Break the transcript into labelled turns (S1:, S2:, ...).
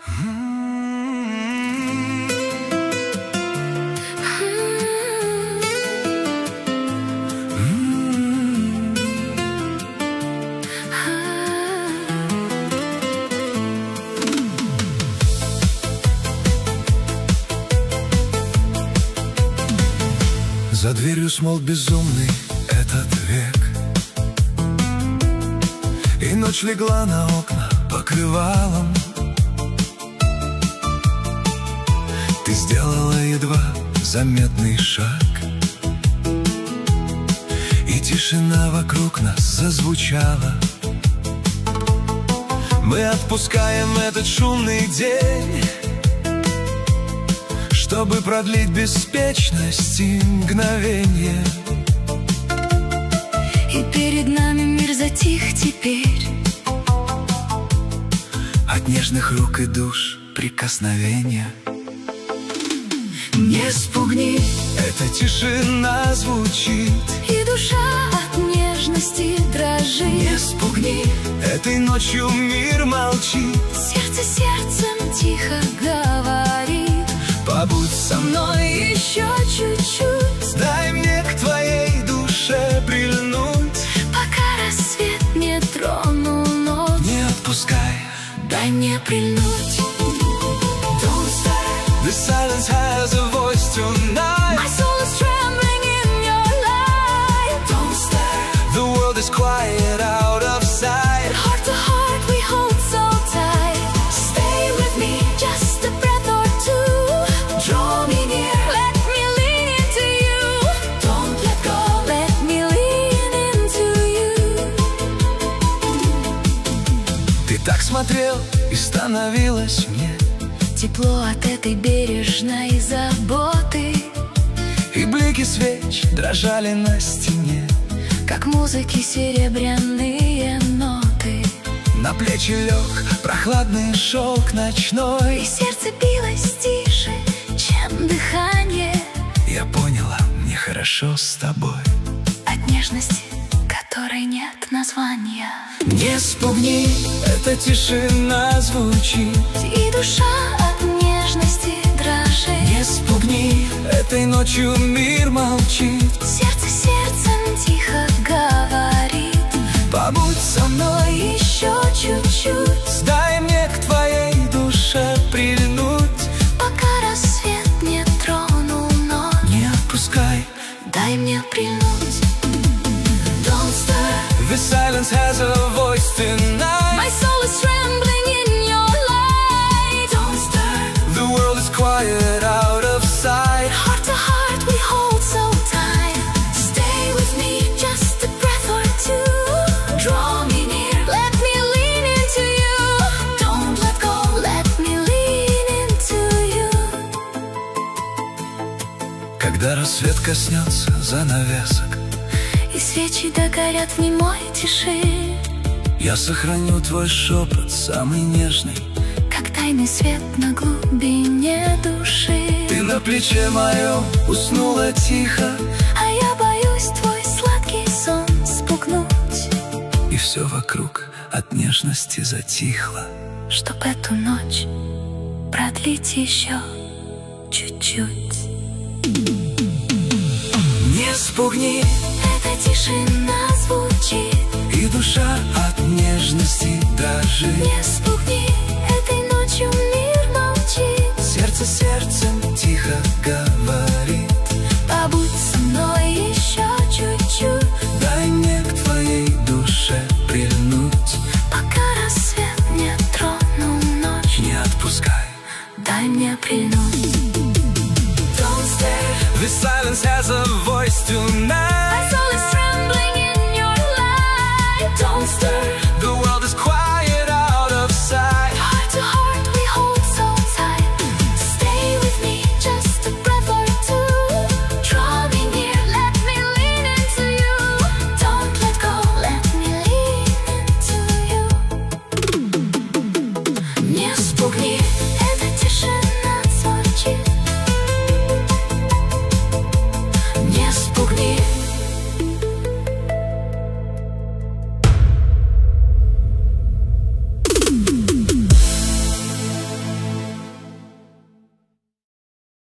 S1: За дверью смолк безумный этот век, и ночь легла на окна покрывалом. Ты сделала едва заметный шаг, и тишина вокруг нас зазвучала. Мы отпускаем этот шумный день, чтобы продлить беспечность и мгновенье.
S2: И перед нами мир затих теперь.
S1: От нежных рук и душ прикосновения.
S2: Не спугни,
S1: эта тишина звучит,
S2: и душа от нежности дрожит.
S1: Не спугни, этой ночью мир молчит.
S2: Сердце сердцем тихо говорит:
S1: побудь со мной
S2: еще чуть-чуть.
S1: Дай мне к твоей душе прильнуть,
S2: пока рассвет не тронул ночь.
S1: Не отпускай,
S2: дай мне прильнуть.
S1: Don't stay. The silence has a voice tonight.
S2: My soul is trembling in your light.
S1: Don't stay. The world is quiet, out of sight.
S2: Heart to heart we hold so tight. Stay with me, just a breath or two.
S1: Draw me near,
S2: let me lean into you.
S1: Don't let go,
S2: let me lean into you.
S1: Ты так смотрел, и становилось мне
S2: тепло от этой бережной заботы.
S1: И блики свеч дрожали на стене,
S2: как музыки серебряные ноты.
S1: На плечи лег прохладный шелк ночной,
S2: и сердце билось тише, чем дыхание.
S1: Я поняла, мне хорошо с тобой.
S2: От нежности, которой нет названия.
S1: Не спугни, эта тишина звучит,
S2: и душа от нежности дрожит.
S1: Не спугни, этой ночью мир молчит.
S2: Сердце сердцем тихо говорит:
S1: побудь со мной
S2: еще чуть-чуть.
S1: Дай мне к твоей душе прильнуть,
S2: пока рассвет не тронул ночь.
S1: Не отпускай,
S2: дай мне прильнуть.
S1: Don't stay. The silence has a voice tonight.
S2: My soul is trembling in your light.
S1: Don't stay. The world is quiet, out of sight.
S2: Heart to heart we hold so tight. Stay with me, just a breath or two.
S1: Draw me near,
S2: let me lean into you.
S1: Don't let go,
S2: let me lean into you.
S1: Когда рассвет коснется занавесок,
S2: и свечи догорят в немой тиши,
S1: я сохраню твой шепот, самый нежный,
S2: как тайный свет на глубине души.
S1: Ты на плече моем уснула тихо,
S2: а я боюсь твой сладкий сон спугнуть.
S1: И все вокруг от нежности затихло,
S2: чтоб эту ночь продлить еще чуть-чуть.
S1: Не спугни,
S2: эта тишина звучит,
S1: и душа от нежности дрожит.
S2: Не спугни, этой ночью мир молчит.
S1: Сердце сердцем тихо говорит:
S2: побудь со мной еще чуть-чуть.
S1: Дай мне к твоей душе прильнуть,
S2: пока рассвет не тронул ночь.
S1: Не отпускай,
S2: дай мне прильнуть.
S1: Don't stay. The silence has a voice tonight.